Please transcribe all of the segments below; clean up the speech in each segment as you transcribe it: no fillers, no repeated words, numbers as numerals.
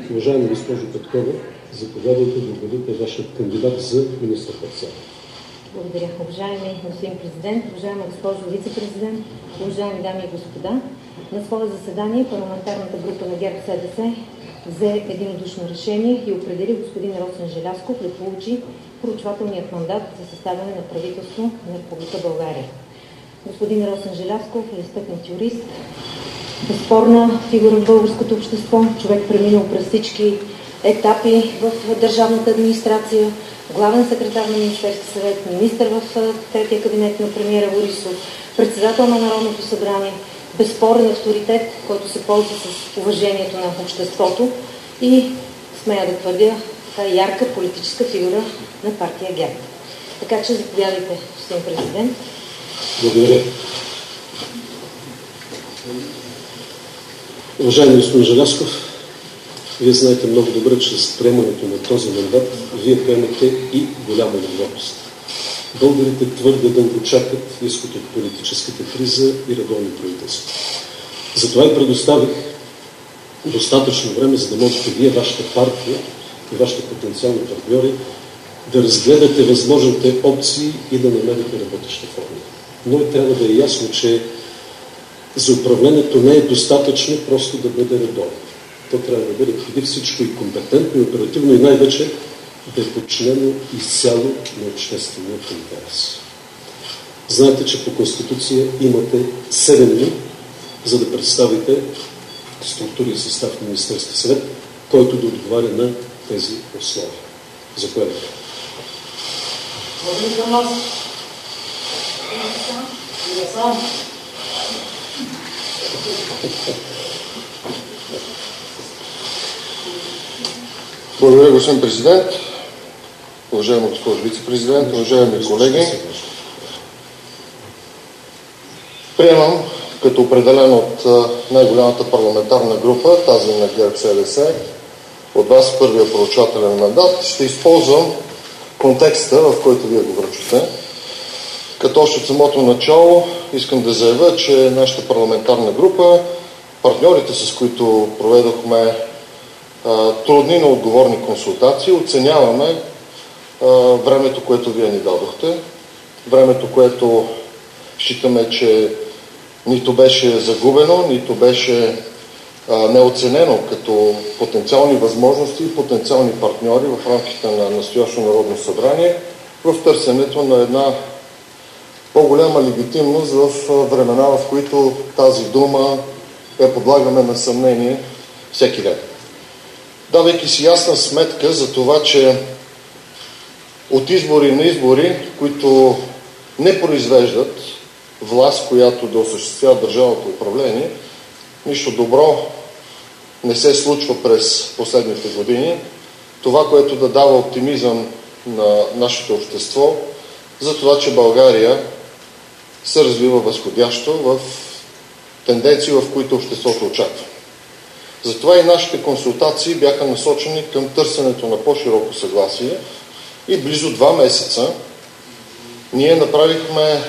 Уважаема госпожо Петкова, заповядайте да обявите вашия кандидат за министър-председател. Благодаря. Уважаеми господин президент, уважаема госпожо вице-президент, уважаеми дами и господа, на свое заседание парламентарната група на ГЕРБ-СДС взе единодушно решение и определи господин Росен Желязков да получи проучвателният мандат за съставяне на правителство на Република България. Господин Росен Желязков е изтъкнат юрист, безспорна фигура в българското общество, човек преминал през всички етапи в държавната администрация, главен секретар на Министерския съвет, министър в третия кабинет на премиера Борисов, председател на Народното събрание, безспорен авторитет, който се ползва с уважението на обществото и, смея да твърдя, така ярка политическа фигура на партия ГЕРБ. Така че заповядайте, господин президент. Благодаря. Уважаеми господин Желязков, вие знаете много добре, че с приемането на този мандат вие приемате и голяма отговорност. Българите твърде дълго чакат изход от политическата криза и редовно правителство. Затова и предоставих достатъчно време, за да можете вие, вашата партия и вашите потенциални партньори да разгледате възможните опции и да намерите работеща форма. Но и трябва да е ясно, че за управлението не е достатъчно просто да бъде редовно. То трябва да бъде преди всичко и компетентно, и оперативно, и най-вече да е подчинено изцяло на обществения интерес. Знаете, че по Конституция имате 7 дни, за да представите структури и състав на Министерския съвет, който да отговаря на тези условия. Заповядайте. Благодаря, господин президент, уважаема госпожо вице-президент, уважаеми колеги. Приемам като определен от най-голямата парламентарна група, тази на ГЕРБ-СДС, от вас първия проучвателен мандат. Ще използвам контекста, в който вие го връчвате. Като още от самото начало искам да заявя, че нашата парламентарна група, партньорите, с които проведохме трудни, но отговорни консултации, оценяваме времето, което вие ни дадохте, времето, което считаме, че нито беше загубено, нито беше неоценено като потенциални възможности и потенциални партньори в рамките на настоящо Народно събрание в търсенето на една по-голяма легитимност в времена, в които тази дума я подлагаме на съмнение всеки ден. Давайки си ясна сметка за това, че от избори на избори, които не произвеждат власт, която да осъществява държавното управление, нищо добро не се случва през последните години. Това, което да дава оптимизъм на нашето общество, за това, че България се развива възходящо в тенденции, в които обществото очаква. Затова и нашите консултации бяха насочени към търсенето на по-широко съгласие и близо 2 месеца ние направихме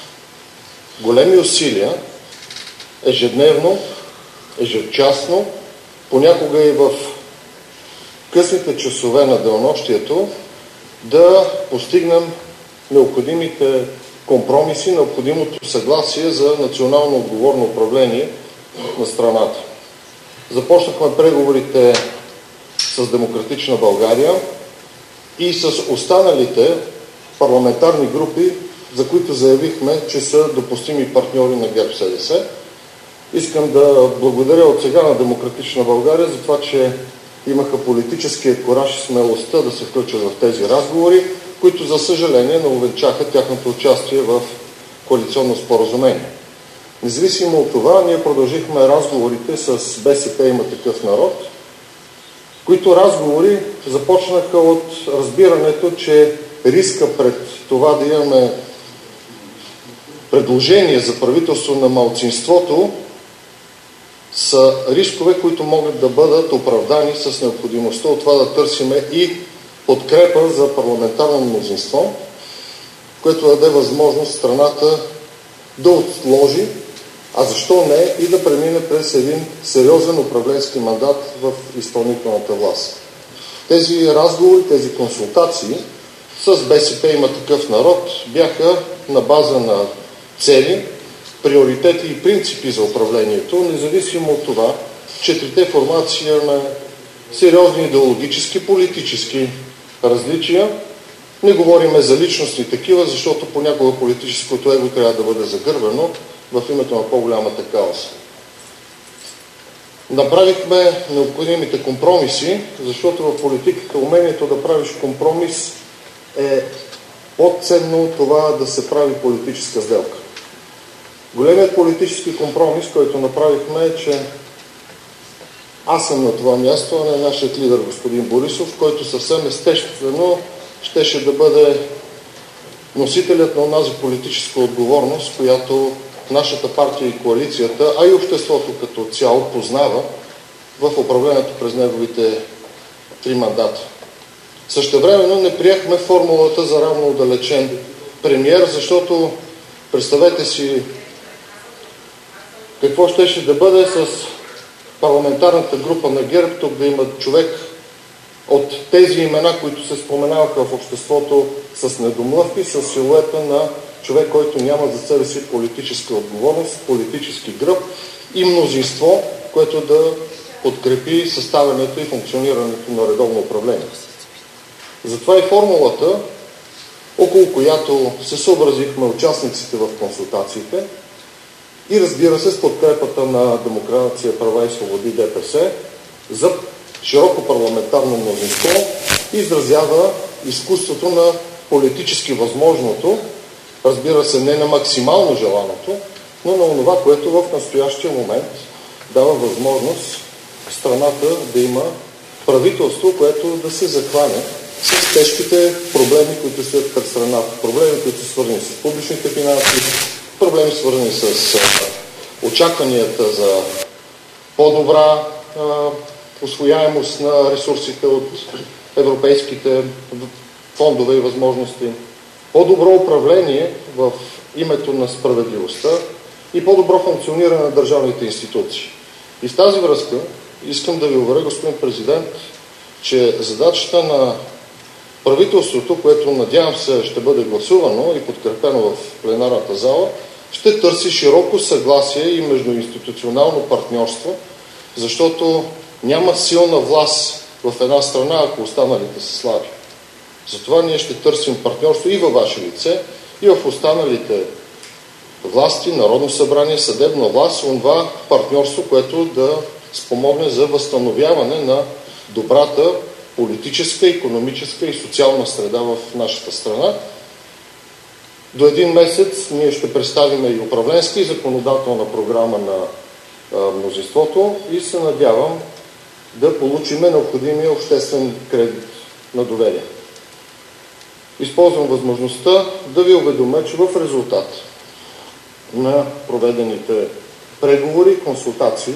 големи усилия ежедневно, ежечасно, понякога и в късните часове на денонощието да постигнем необходимите компромиси, необходимото съгласие за национално отговорно управление на страната. Започнахме преговорите с Демократична България и с останалите парламентарни групи, за които заявихме, че са допустими партньори на ГЕРБ-СДС. Искам да благодаря от сега на Демократична България за това, че имаха политическия кураж и смелостта да се включат в тези разговори, които за съжаление не увенчаха тяхното участие в коалиционно споразумение. Независимо от това, ние продължихме разговорите с БСП Има такъв народ, които разговори започнаха от разбирането, че риска пред това да имаме предложение за правителство на малцинството са рискове, които могат да бъдат оправдани с необходимостта от това да търсиме и подкрепа за парламентарно мнозинство, което даде възможност страната да отложи а защо не и да премине през един сериозен управленски мандат в изпълнителната власт. Тези разговори, тези консултации с БСП Има такъв народ бяха на база на цели, приоритети и принципи за управлението, независимо от това, че трите формации имаме сериозни идеологически, политически различия. Не говориме за личностни такива, защото понякога политическото его трябва да бъде загърбено в името на по-голямата кауза. Направихме необходимите компромиси, защото в политиката умението да правиш компромис е по-ценно от това да се прави политическа сделка. Големият политически компромис, който направихме е, че аз съм на това място, а не нашият лидер господин Борисов, който съвсем естествено щеше да бъде носителят на онази политическа отговорност, която нашата партия и коалицията, а и обществото като цяло познава в управлението през неговите 3 мандата. Същевременно не приехме формулата за равно отдалечен премиер, защото представете си какво щеше да бъде с парламентарната група на ГЕРБ, тук да има човек от тези имена, които се споменаваха в обществото с недомлъвки, с силуета на човек, който няма за себе си политическа отговорност, политически гръб и мнозинство, което да подкрепи съставянето и функционирането на редовно управление. Затова и формулата, около която се съобразихме участниците в консултациите и разбира се с подкрепата на Демокрация, права и свободи ДПС за широко парламентарно мнозинство, изразява изкуството на политически възможното, разбира се, не на максимално желаното, но на това, което в настоящия момент дава възможност страната да има правителство, което да се захване с тежките проблеми, които стоят пред страната. Проблеми, които са свързани с публичните финанси, проблеми свързани с очакванията за по-добра усвояемост на ресурсите от европейските фондове и възможности, по-добро управление в името на справедливостта и по-добро функциониране на държавните институции. И в тази връзка искам да ви уверя, господин президент, че задачата на правителството, което надявам се ще бъде гласувано и подкрепено в пленарната зала, ще търси широко съгласие и междуинституционално партньорство, защото няма силна власт в една страна, ако останалите са слаби. Затова ние ще търсим партньорство и във ваше лице, и в останалите власти, Народно събрание, съдебна власт, това партньорство, което да спомогне за възстановяване на добрата политическа, икономическа и социална среда в нашата страна. До един месец ние ще представим и управленска и законодателна програма на мнозинството и се надявам да получим необходимия обществен кредит на доверие. Използвам възможността да ви уведомя, че в резултат на проведените преговори и консултации,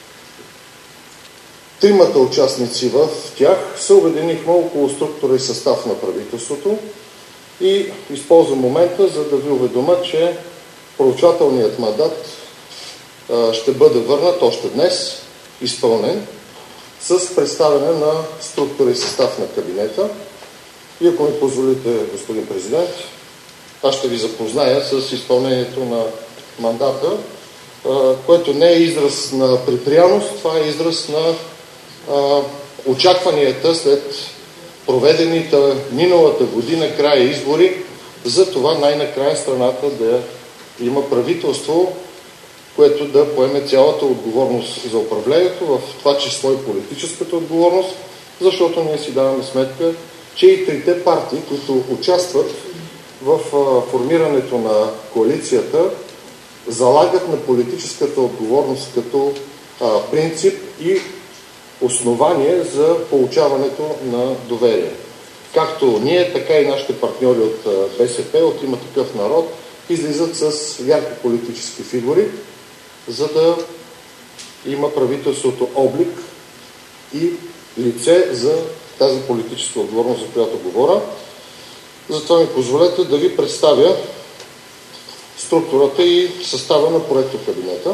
3 участници в тях се обединихме около структура и състав на правителството и използвам момента, за да ви уведомя, че проучвателният мандат ще бъде върнат още днес, изпълнен, с представяне на структура и състав на кабинета. И ако ми позволите, господин президент, аз ще ви запозная с изпълнението на мандата, което не е израз на припряност, това е израз на очакванията след проведените миналата година края избори, за това най-накрая страната да има правителство, което да поеме цялата отговорност за управлението, в това число и политическата отговорност, защото ние си даваме сметка, че и 3 партии, които участват в формирането на коалицията, залагат на политическата отговорност като принцип и основание за получаването на доверие. Както ние, така и нашите партньори от БСП, от Има такъв народ, излизат с ярки политически фигури, за да има правителството облик и лице за тази политическа отговорност, за която говоря. Затова ми позволете да ви представя структурата и състава на проектокабинета.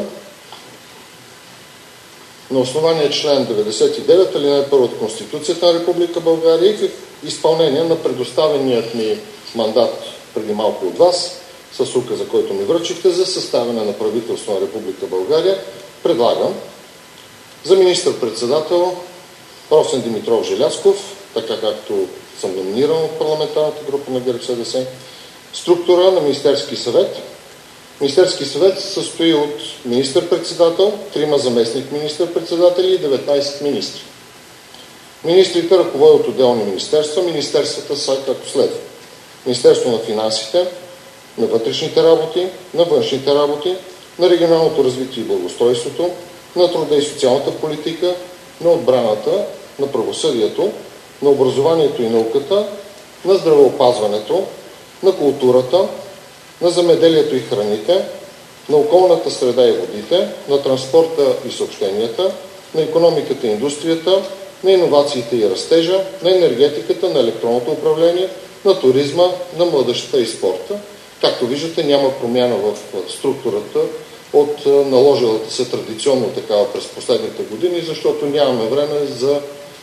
На основание член 99, алинея 1 от Конституцията на Република България и в изпълнение на предоставеният ми мандат преди малко от вас, с указа, който ми връчихте за съставяне на правителство на Република България, предлагам за министър-председател Росен Димитров Желязков, така както съм номиниран от парламентарната група на ГЕРБ-СДС, структура на Министерски съвет. Министерски съвет се състои от министър-председател, 3 заместник министър-председатели и 19 министри. Министрите ръководят отделни министерства. Министерствата са както следва: Министерство на финансите, на вътрешните работи, на външните работи, на регионалното развитие и благоустройството, на труда и социалната политика, на отбраната, на правосъдието, на образованието и науката, на здравеопазването, на културата, на земеделието и храните, на околната среда и водите, на транспорта и съобщенията, на икономиката и индустрията, на иновациите и растежа, на енергетиката, на електронното управление, на туризма, на младежта и спорта. Както виждате, няма промяна в структурата от наложилата се традиционно такава през последните години, защото нямаме време за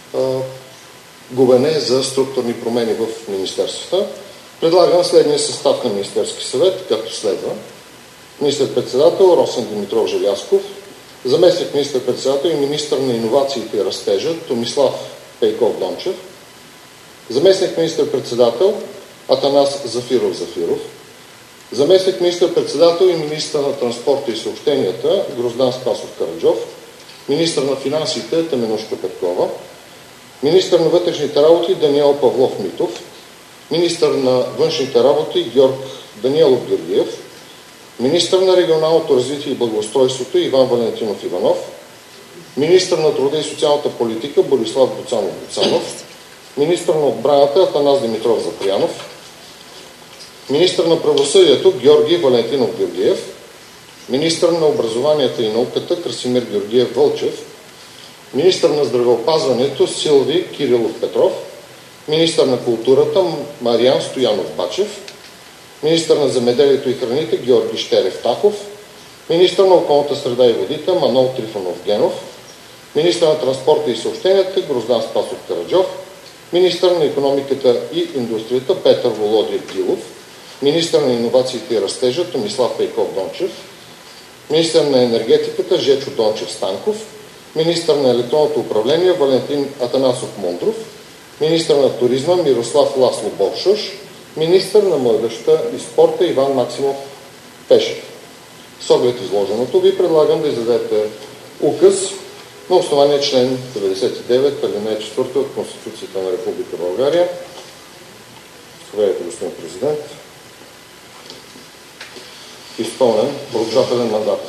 губене за структурни промени в министерствата. Предлагам следния състав на Министерски съвет, както следва: министър-председател Росен Димитров Желязков, заместник министър-председател и министър на иновациите и растежа Томислав Пейков Дончев, заместник министър-председател Атанас Зафиров Зафиров, заместник министър-председател и министър на транспорта и съобщенията Гроздан Спасов Караджов, министър на финансите Теменужка Петкова, министър на вътрешните работи Даниел Павлов Митов, министър на външните работи Георг Даниелов Георгиев, министър на регионалното развитие и благоустройството Иван Валентинов Иванов, министър на труда и социалната политика Борислав Боцанов Боцанов, министър на отбраната Атанас Димитров Запрянов, министър на правосъдието Георги Валентинов Георгиев, министър на образованието и науката Красимир Георгиев Вълчев, министър на здравеопазването Силви Кирилов Петров, министър на културата Мариан Стоянов Бачев, министър на земеделието и храните Георги Щерев Тахов, министър на околната среда и водите Манол Трифонов Генов, министър на транспорта и съобщенията Гроздан Спасов Караджов, министър на икономиката и индустрията Петър Володиев Дилов, министър на иновациите и растежа Томислав Пейков Дончев, министър на енергетиката Жечо Дончев Станков, министър на електронното управление Валентин Атанасов Мондров, министър на туризма Мирослав Ласло Боршош, министър на младежта и спорта Иван Максимов Пешев. С оглед изложеното ви предлагам да издадете указ на основание член 99, алинея 4 от Конституцията на Република България. Заповядайте, господин президент. Изпълнен проучвателен мандат.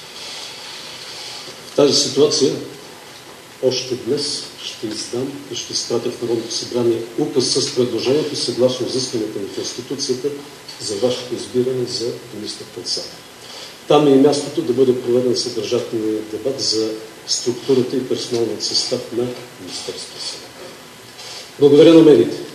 В тази ситуация още днес ще издам и ще изпратя в Народното събрание указ с предложението съгласно изискванията на Конституцията за вашето избиране за министър-председател. Там е и мястото да бъде проведен съдържателният дебат за структурата и персоналният състав на Министерския съвет. Благодаря на медиите.